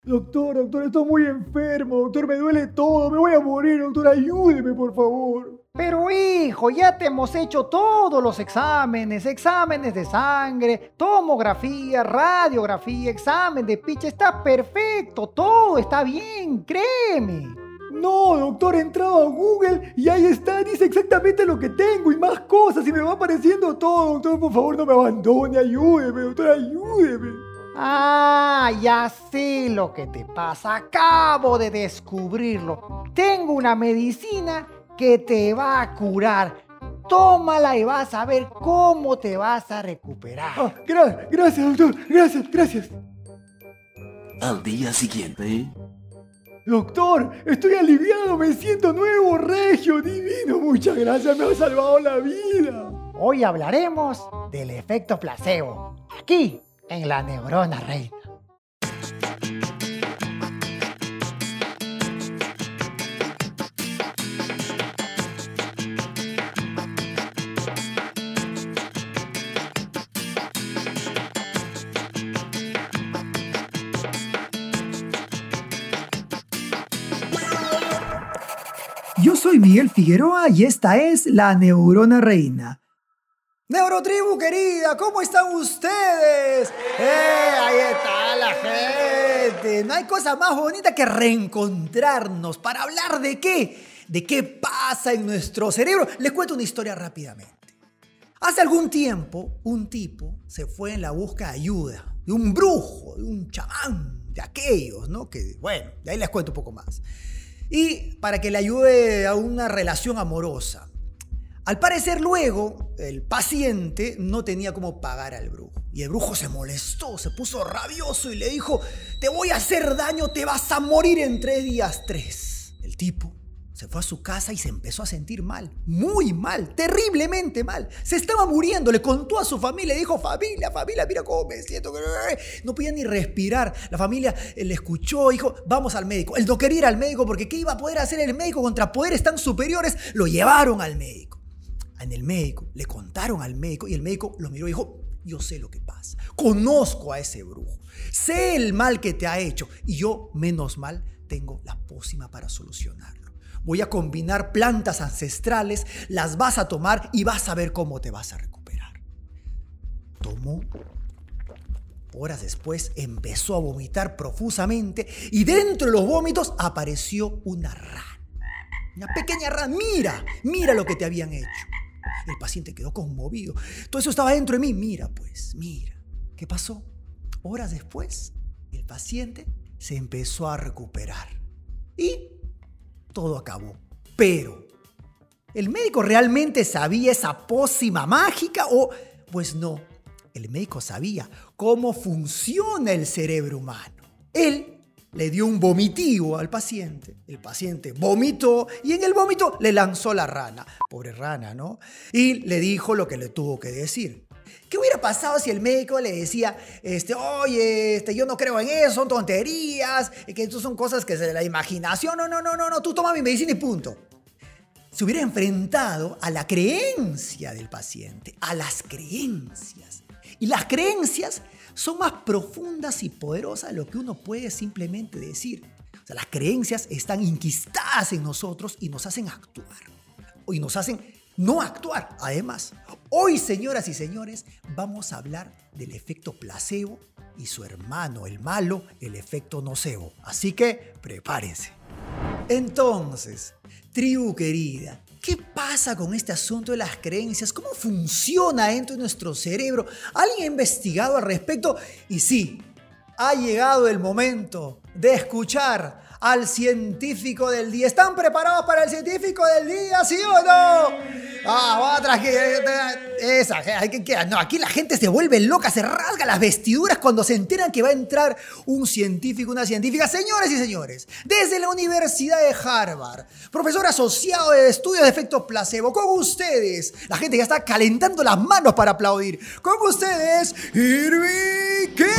Doctor, estoy muy enfermo, doctor, me duele todo, me voy a morir, doctor, ayúdeme, por favor. Pero hijo, ya te hemos hecho todos los exámenes, exámenes de sangre, tomografía, radiografía, examen de picha, está perfecto, todo está bien, créeme. No, doctor, he entrado a Google y ahí está, dice exactamente lo que tengo y más cosas y me va apareciendo todo, doctor, por favor no me abandone, ayúdeme, doctor, ayúdeme. Ah, ya sé lo que te pasa, acabo de descubrirlo. Tengo una medicina que te va a curar. Tómala y vas a ver cómo te vas a recuperar. Gracias, doctor, gracias. Al día siguiente. Doctor, estoy aliviado, me siento nuevo, regio, divino, muchas gracias, me ha salvado la vida. Hoy hablaremos del efecto placebo, aquí en La Neurona Reina. Yo soy Miguel Figueroa y esta es La Neurona Reina. Neurotribu querida, ¿cómo están ustedes? Ahí está la gente. No hay cosa más bonita que reencontrarnos para hablar de qué. ¿De qué pasa en nuestro cerebro? Les cuento una historia rápidamente. Hace algún tiempo, un tipo se fue en la búsqueda de ayuda de un brujo, de un chamán, de aquellos, ¿no? Que, bueno, de ahí les cuento un poco más. Y para que le ayude a una relación amorosa. Al parecer luego, el paciente no tenía cómo pagar al brujo. Y el brujo se molestó, se puso rabioso y le dijo: te voy a hacer daño, te vas a morir en 3 días 3. El tipo se fue a su casa y se empezó a sentir mal, muy mal, terriblemente mal. Se estaba muriendo, le contó a su familia, dijo: familia, mira cómo me siento. No podía ni respirar. La familia le escuchó, dijo: vamos al médico. Él no quería ir al médico porque ¿qué iba a poder hacer el médico contra poderes tan superiores? Lo llevaron al médico. En el médico, le contaron al médico y el médico lo miró y dijo: yo sé lo que pasa, conozco a ese brujo, sé el mal que te ha hecho y yo, menos mal, tengo la pócima para solucionarlo. Voy a combinar plantas ancestrales, las vas a tomar y vas a ver cómo te vas a recuperar. Tomó. Horas después empezó a vomitar profusamente y dentro de los vómitos apareció una rana. Una pequeña rana. Mira lo que te habían hecho. El paciente quedó conmovido. Todo eso estaba dentro de mí. Mira. ¿Qué pasó? Horas después, el paciente se empezó a recuperar. Y todo acabó. Pero, ¿el médico realmente sabía esa pócima mágica o...? Pues no. El médico sabía cómo funciona el cerebro humano. Él le dio un vomitivo al paciente. El paciente vomitó y en el vómito le lanzó la rana. Pobre rana, ¿no? Y le dijo lo que le tuvo que decir. ¿Qué hubiera pasado si el médico le decía: oye, yo no creo en eso, son tonterías, que esto son cosas que es de la imaginación? No, tú toma mi medicina y punto. Se hubiera enfrentado a la creencia del paciente, a las creencias. Y las creencias son más profundas y poderosas de lo que uno puede simplemente decir. O sea, las creencias están inquistadas en nosotros y nos hacen actuar. Y nos hacen no actuar. Además, hoy, señoras y señores, vamos a hablar del efecto placebo y su hermano, el malo, el efecto nocebo. Así que prepárense. Entonces, tribu querida, ¿qué pasa con este asunto de las creencias? ¿Cómo funciona dentro de nuestro cerebro? ¿Alguien ha investigado al respecto? Y sí, ha llegado el momento de escuchar al científico del día. ¿Están preparados para el científico del día, sí o no? No, aquí la gente se vuelve loca, se rasga las vestiduras cuando se enteran que va a entrar un científico, una científica. Señores y señores, desde la Universidad de Harvard, profesor asociado de estudios de efectos placebo, con ustedes, la gente ya está calentando las manos para aplaudir. Con ustedes, Irving King.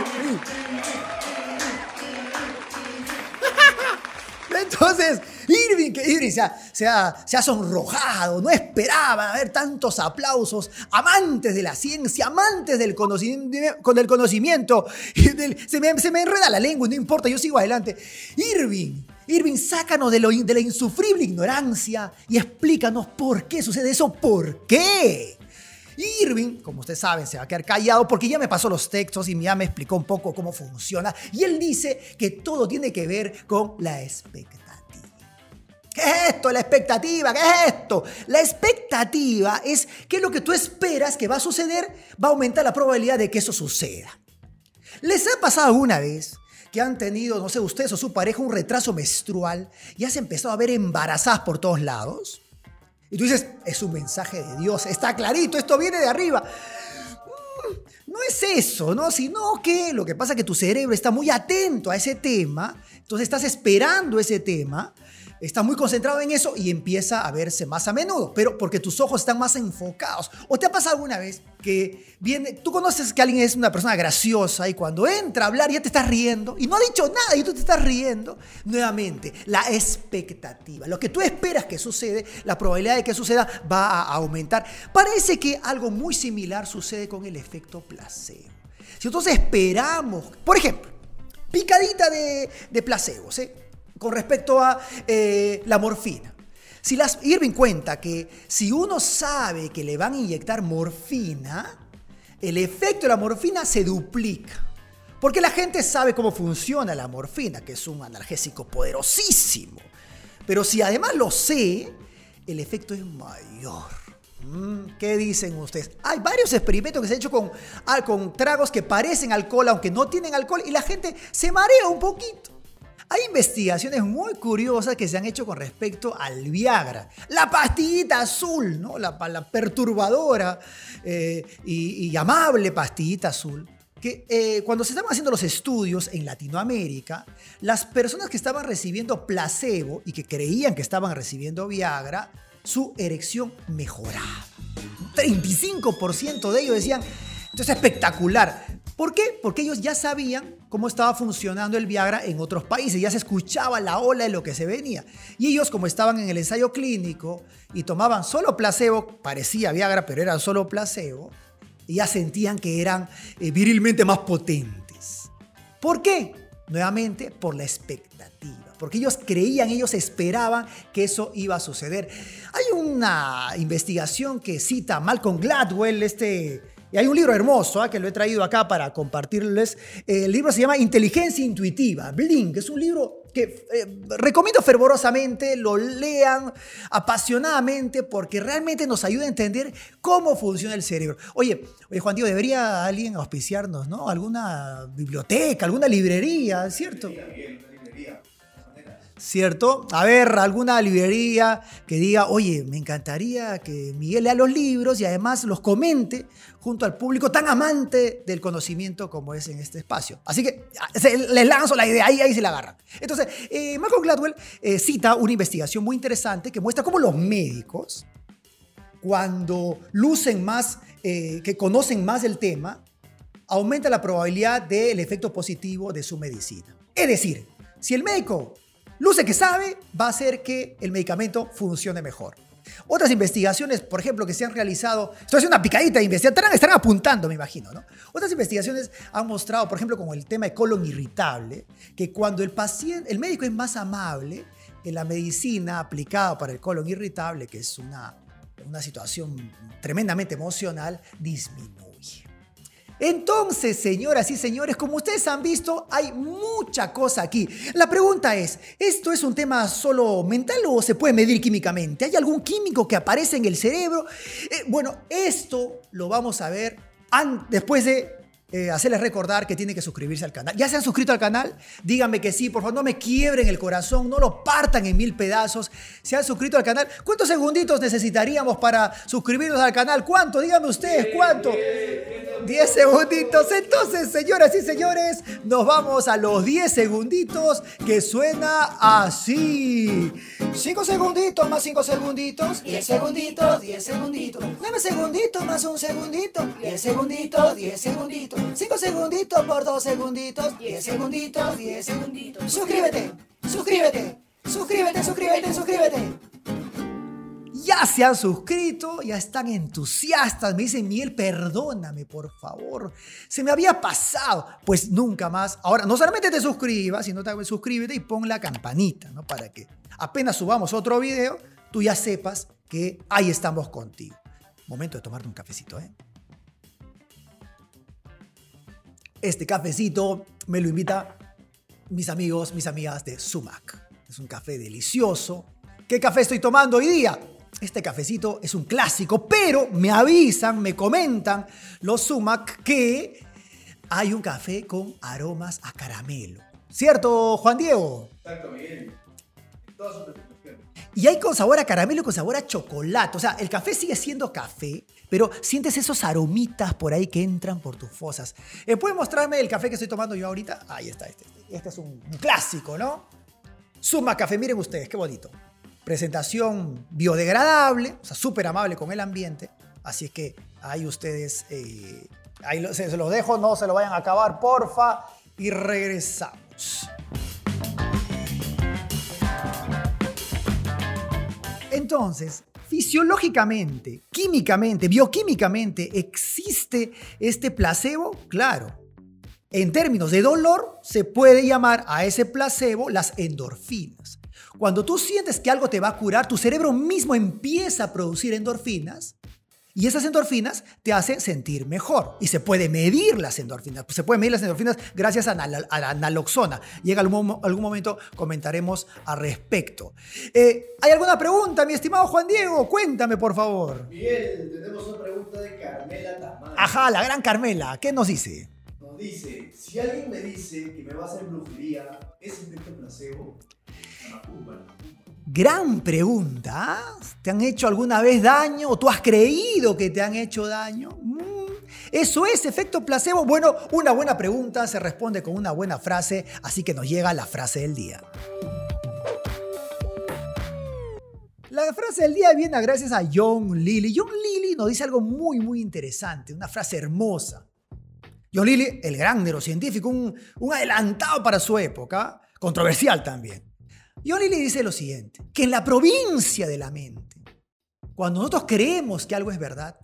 Entonces, Irving se ha sonrojado, no esperaba ver tantos aplausos, amantes de la ciencia, amantes del conocimiento. Se me enreda la lengua y no importa, yo sigo adelante. Irving, sácanos de la insufrible ignorancia y explícanos por qué sucede eso, ¿por qué? Irving, como ustedes saben, se va a quedar callado porque ya me pasó los textos y ya me explicó un poco cómo funciona. Y él dice que todo tiene que ver con la expectativa. ¿Qué es esto? La expectativa, ¿qué es esto? La expectativa es que lo que tú esperas que va a suceder va a aumentar la probabilidad de que eso suceda. ¿Les ha pasado alguna vez que han tenido, no sé, ustedes o su pareja un retraso menstrual y has empezado a ver embarazadas por todos lados? Y tú dices, es un mensaje de Dios, está clarito, esto viene de arriba. No es eso, ¿no? Sino que lo que pasa es que tu cerebro está muy atento a ese tema, entonces estás esperando ese tema, estás muy concentrado en eso y empieza a verse más a menudo, pero porque tus ojos están más enfocados. ¿O te ha pasado alguna vez que tú conoces que alguien es una persona graciosa y cuando entra a hablar ya te estás riendo y no ha dicho nada y tú te estás riendo? Nuevamente, la expectativa, lo que tú esperas que sucede, la probabilidad de que suceda va a aumentar. Parece que algo muy similar sucede con el efecto placebo. Si entonces esperamos, por ejemplo, picadita de placebos, con respecto a la morfina. Irving cuenta que si uno sabe que le van a inyectar morfina, el efecto de la morfina se duplica. Porque la gente sabe cómo funciona la morfina, que es un analgésico poderosísimo. Pero si además lo sé, el efecto es mayor. ¿Qué dicen ustedes? Hay varios experimentos que se han hecho con tragos que parecen alcohol, aunque no tienen alcohol, y la gente se marea un poquito. Hay investigaciones muy curiosas que se han hecho con respecto al Viagra. La pastillita azul, ¿no? La perturbadora y amable pastillita azul. Que cuando se estaban haciendo los estudios en Latinoamérica, las personas que estaban recibiendo placebo y que creían que estaban recibiendo Viagra, su erección mejoraba. 35% de ellos decían, esto es espectacular. ¿Por qué? Porque ellos ya sabían cómo estaba funcionando el Viagra en otros países, ya se escuchaba la ola de lo que se venía. Y ellos, como estaban en el ensayo clínico y tomaban solo placebo, parecía Viagra, pero era solo placebo, ya sentían que eran virilmente más potentes. ¿Por qué? Nuevamente, por la expectativa. Porque ellos creían, ellos esperaban que eso iba a suceder. Hay una investigación que cita a Malcolm Gladwell, y hay un libro hermoso que lo he traído acá para compartirles. El libro se llama Inteligencia Intuitiva, Blink. Es un libro que recomiendo fervorosamente, lo lean apasionadamente porque realmente nos ayuda a entender cómo funciona el cerebro. Oye, Juan Diego, debería alguien auspiciarnos, ¿no? Alguna biblioteca, alguna librería, ¿cierto? ¿Cierto? A ver, alguna librería que diga, oye, me encantaría que Miguel lea los libros y además los comente junto al público tan amante del conocimiento como es en este espacio. Así que les lanzo la idea, ahí se la agarran. Entonces, Malcolm Gladwell cita una investigación muy interesante que muestra cómo los médicos, cuando lucen más, que conocen más del tema, aumenta la probabilidad del efecto positivo de su medicina. Es decir, si el médico luce que sabe, va a hacer que el medicamento funcione mejor. Otras investigaciones, por ejemplo, que se han realizado, esto es una picadita de investigación, estarán apuntando, me imagino, ¿no? Otras investigaciones han mostrado, por ejemplo, con el tema de colon irritable, que cuando el médico es más amable, en la medicina aplicada para el colon irritable, que es una situación tremendamente emocional, disminuye. Entonces, señoras y señores, como ustedes han visto, hay mucha cosa aquí. La pregunta es, ¿esto es un tema solo mental o se puede medir químicamente? ¿Hay algún químico que aparece en el cerebro? Bueno, esto lo vamos a ver después de hacerles recordar que tienen que suscribirse al canal. ¿Ya se han suscrito al canal? Díganme que sí, por favor, no me quiebren el corazón, no lo partan en 1000 pedazos. ¿Se han suscrito al canal? ¿Cuántos segunditos necesitaríamos para suscribirnos al canal? ¿Cuánto? Díganme ustedes, ¿cuánto? 10 segunditos. Entonces, señoras y señores, nos vamos a los 10 segunditos que suena así. 5 segunditos más 5 segunditos. 10 segunditos, 10 segunditos. 9 segunditos más 1 segundito. 10 segunditos, 10 segunditos. 5 segunditos por 2 segunditos. 10 segunditos, 10 segunditos. Suscríbete, suscríbete, Suscríbete, suscríbete, suscríbete. Ya se han suscrito, ya están entusiastas. Me dicen, Miguel, perdóname, por favor. Se me había pasado. Pues nunca más. Ahora, no solamente te suscribas, sino también suscríbete y pon la campanita, ¿no? Para que apenas subamos otro video, tú ya sepas que ahí estamos contigo. Momento de tomarte un cafecito, ¿eh? Este cafecito me lo invita mis amigos, mis amigas de Sumac. Es un café delicioso. ¿Qué café estoy tomando hoy día? Este cafecito es un clásico, pero me avisan, me comentan los Sumac que hay un café con aromas a caramelo. ¿Cierto, Juan Diego? Exacto, Miguel. Todas sus presentaciones. Y hay con sabor a caramelo y con sabor a chocolate. O sea, el café sigue siendo café, pero sientes esos aromitas por ahí que entran por tus fosas. ¿Puedes mostrarme el café que estoy tomando yo ahorita? Ahí está, este es un clásico, ¿no? Sumac Café, miren ustedes, qué bonito. Presentación biodegradable, o sea, súper amable con el ambiente. Así es que ahí ustedes, ahí se los dejo, no se lo vayan a acabar, porfa. Y regresamos. Entonces, fisiológicamente, químicamente, bioquímicamente, ¿existe este placebo? Claro. En términos de dolor, se puede llamar a ese placebo las endorfinas. Cuando tú sientes que algo te va a curar, tu cerebro mismo empieza a producir endorfinas y esas endorfinas te hacen sentir mejor. Y se puede medir las endorfinas. Se puede medir las endorfinas gracias a la naloxona. Llega algún momento, comentaremos al respecto. ¿Hay alguna pregunta, mi estimado Juan Diego? Cuéntame, por favor. Miguel, tenemos una pregunta de Carmela Tamayo. Ajá, la gran Carmela. ¿Qué nos dice? Nos dice, si alguien me dice que me va a hacer brujería, ¿es efecto placebo? Gran pregunta. ¿Te han hecho alguna vez daño o tú has creído que te han hecho daño? ¿Eso es efecto placebo? Bueno, una buena pregunta se responde con una buena frase, así que nos llega la frase del día. La frase del día viene gracias a John Lilly. John Lilly nos dice algo muy, muy interesante, una frase hermosa. John Lilly, el gran neurocientífico, un adelantado para su época, controversial también. John Lilly dice lo siguiente, que en la provincia de la mente, cuando nosotros creemos que algo es verdad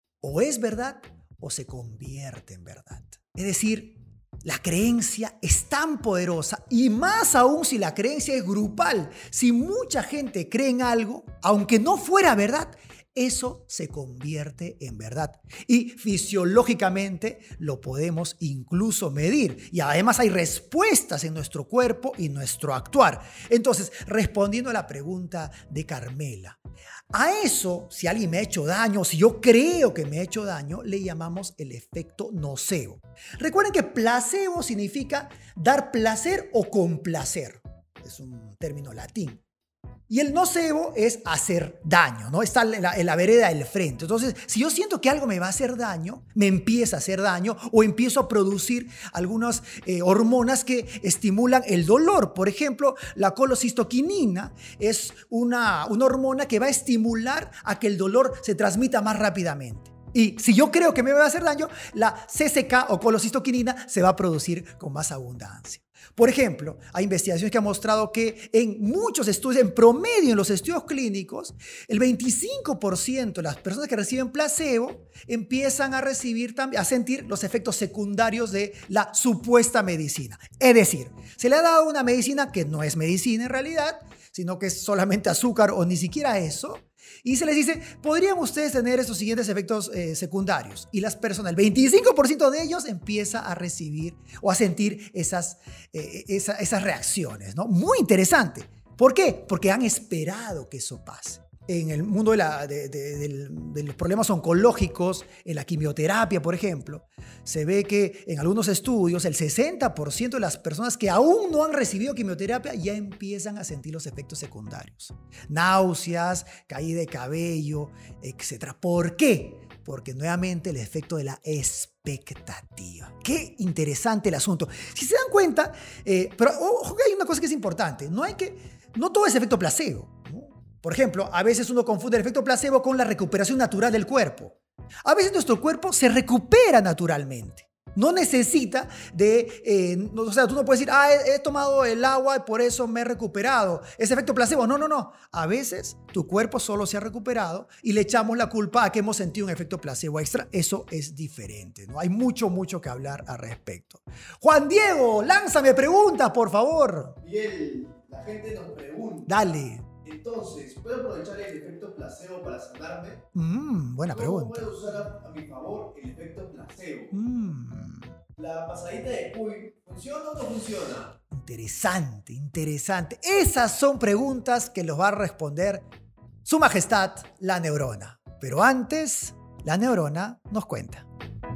o se convierte en verdad. Es decir, la creencia es tan poderosa y más aún si la creencia es grupal. Si mucha gente cree en algo, aunque no fuera verdad, eso se convierte en verdad. Y fisiológicamente lo podemos incluso medir. Y además hay respuestas en nuestro cuerpo y nuestro actuar. Entonces, respondiendo a la pregunta de Carmela, a eso, si alguien me ha hecho daño, si yo creo que me ha hecho daño, le llamamos el efecto nocebo. Recuerden que placebo significa dar placer o complacer. Es un término latín. Y el nocebo es hacer daño, ¿no? Está en la vereda del frente. Entonces, si yo siento que algo me va a hacer daño, me empieza a hacer daño o empiezo a producir algunas hormonas que estimulan el dolor. Por ejemplo, la colocistoquinina es una hormona que va a estimular a que el dolor se transmita más rápidamente. Y si yo creo que me va a hacer daño, la CCK o colocistoquinina se va a producir con más abundancia. Por ejemplo, hay investigaciones que han mostrado que en muchos estudios, en promedio en los estudios clínicos, el 25% de las personas que reciben placebo empiezan a sentir los efectos secundarios de la supuesta medicina. Es decir, se le ha dado una medicina que no es medicina en realidad, sino que es solamente azúcar o ni siquiera eso. Y se les dice, ¿podrían ustedes tener estos siguientes efectos secundarios? Y las personas, el 25% de ellos empieza a recibir o a sentir esas reacciones, ¿no? Muy interesante. ¿Por qué? Porque han esperado que eso pase. En el mundo de los problemas oncológicos, en la quimioterapia, por ejemplo, se ve que en algunos estudios el 60% de las personas que aún no han recibido quimioterapia ya empiezan a sentir los efectos secundarios. Náuseas, caída de cabello, etc. ¿Por qué? Porque nuevamente el efecto de la expectativa. Qué interesante el asunto. Si se dan cuenta, pero ojo que hay una cosa que es importante. No todo es efecto placebo, ¿no? Por ejemplo, a veces uno confunde el efecto placebo con la recuperación natural del cuerpo. A veces nuestro cuerpo se recupera naturalmente. No necesita o sea, tú no puedes decir, he tomado el agua y por eso me he recuperado. Es efecto placebo. No. A veces tu cuerpo solo se ha recuperado y le echamos la culpa a que hemos sentido un efecto placebo extra. Eso es diferente, ¿no? Hay mucho que hablar al respecto. Juan Diego, lánzame preguntas, por favor. Miguel, la gente nos pregunta. Dale. Entonces, ¿puedo aprovechar el efecto placebo para sanarme? Buena pregunta. ¿Cómo puedo usar a mi favor el efecto placebo? ¿La pasadita de Puy funciona o no funciona? Interesante. Esas son preguntas que los va a responder Su Majestad, la neurona. Pero antes, la neurona nos cuenta.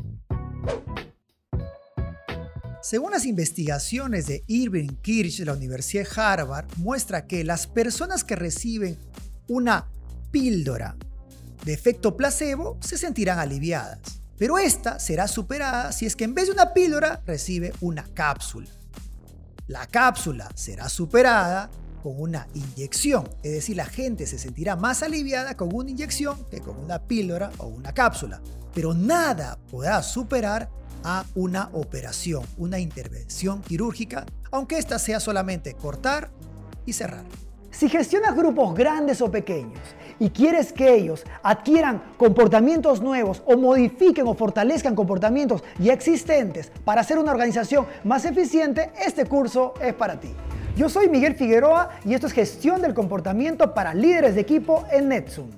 Según las investigaciones de Irving Kirsch de la Universidad de Harvard, muestra que las personas que reciben una píldora de efecto placebo se sentirán aliviadas. Pero esta será superada si es que en vez de una píldora recibe una cápsula. La cápsula será superada con una inyección, es decir, la gente se sentirá más aliviada con una inyección que con una píldora o una cápsula. Pero nada podrá superar a una operación, una intervención quirúrgica, aunque esta sea solamente cortar y cerrar. Si gestionas grupos grandes o pequeños y quieres que ellos adquieran comportamientos nuevos o modifiquen o fortalezcan comportamientos ya existentes para hacer una organización más eficiente, este curso es para ti. Yo soy Miguel Figueroa y esto es Gestión del Comportamiento para Líderes de Equipo en Netsum.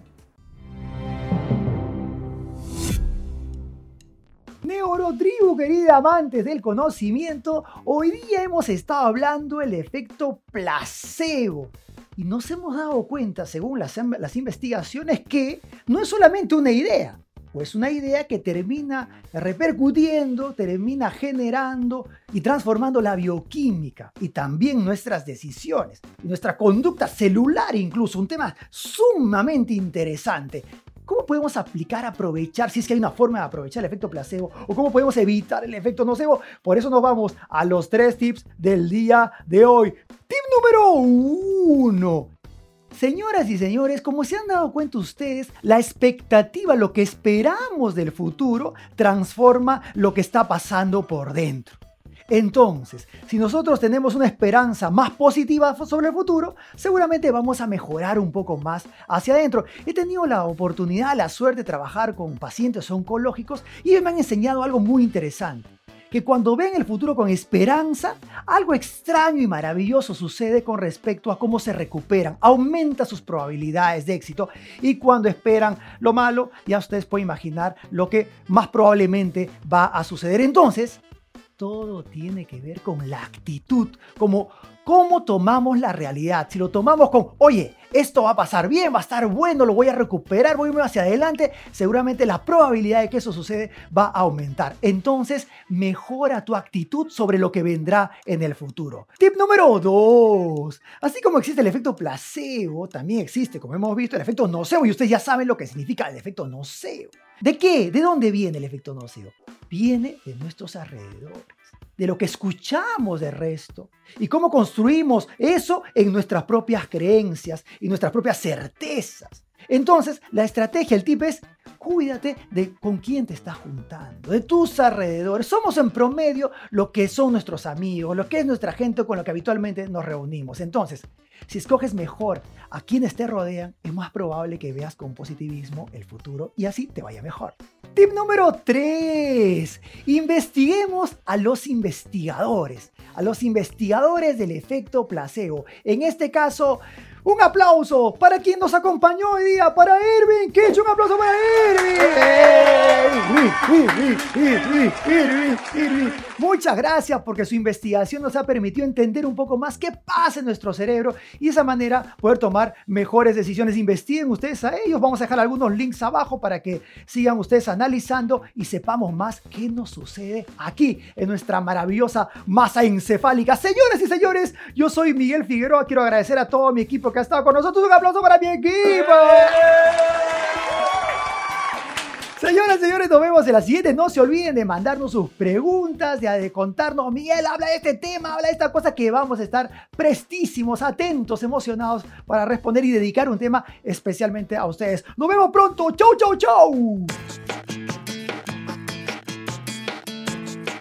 Neurotribu, querida amantes del conocimiento, hoy día hemos estado hablando del efecto placebo. Y nos hemos dado cuenta, según las investigaciones, que no es solamente una idea, pues una idea que termina repercutiendo, termina generando y transformando la bioquímica y también nuestras decisiones, y nuestra conducta celular incluso, un tema sumamente interesante. ¿Cómo podemos aprovechar, si es que hay una forma de aprovechar el efecto placebo, o cómo podemos evitar el efecto nocebo? Por eso nos vamos a los 3 tips del día de hoy. Tip número 1. Señoras y señores, como se han dado cuenta ustedes, la expectativa, lo que esperamos del futuro, transforma lo que está pasando por dentro. Entonces, si nosotros tenemos una esperanza más positiva sobre el futuro, seguramente vamos a mejorar un poco más hacia adentro. He tenido la oportunidad, la suerte de trabajar con pacientes oncológicos y ellos me han enseñado algo muy interesante. Que cuando ven el futuro con esperanza, algo extraño y maravilloso sucede con respecto a cómo se recuperan, aumenta sus probabilidades de éxito, y cuando esperan lo malo, ya ustedes pueden imaginar lo que más probablemente va a suceder. Entonces, todo tiene que ver con la actitud, como cómo tomamos la realidad. Si lo tomamos con, oye, esto va a pasar bien, va a estar bueno, lo voy a recuperar, voy a ir hacia adelante, seguramente la probabilidad de que eso suceda va a aumentar. Entonces, mejora tu actitud sobre lo que vendrá en el futuro. Tip número 2. Así como existe el efecto placebo, también existe, como hemos visto, el efecto nocebo. Y ustedes ya saben lo que significa el efecto nocebo. ¿De qué? ¿De dónde viene el efecto nocebo? Viene de nuestros alrededores, de lo que escuchamos del resto y cómo construimos eso en nuestras propias creencias y nuestras propias certezas. Entonces, la estrategia, el tip es, cuídate de con quién te estás juntando, de tus alrededores. Somos en promedio lo que son nuestros amigos, lo que es nuestra gente con la que habitualmente nos reunimos. Entonces, si escoges mejor a quienes te rodean, es más probable que veas con positivismo el futuro y así te vaya mejor. Tip número 3. Investiguemos a los investigadores del efecto placebo. En este caso, un aplauso para quien nos acompañó hoy día, para Irving Kirsch. Un aplauso para Irving. Muchas gracias porque su investigación nos ha permitido entender un poco más qué pasa en nuestro cerebro y de esa manera poder tomar mejores decisiones. Investiguen ustedes a ellos. Vamos a dejar algunos links abajo para que sigan ustedes analizando y sepamos más qué nos sucede aquí en nuestra maravillosa masa encefálica. Señoras y señores, yo soy Miguel Figueroa. Quiero agradecer a todo mi equipo que ha estado con nosotros. Un aplauso para mi equipo. Señoras y señores, nos vemos en la siguiente. No se olviden de mandarnos sus preguntas, de contarnos, Miguel, habla de este tema, habla de esta cosa, que vamos a estar prestísimos, atentos, emocionados para responder y dedicar un tema especialmente a ustedes. Nos vemos pronto. Chau, chau, chau.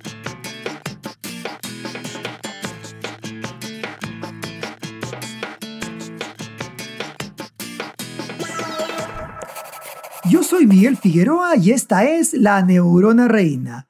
Yo soy Miguel Figueroa y esta es La Neurona Reina.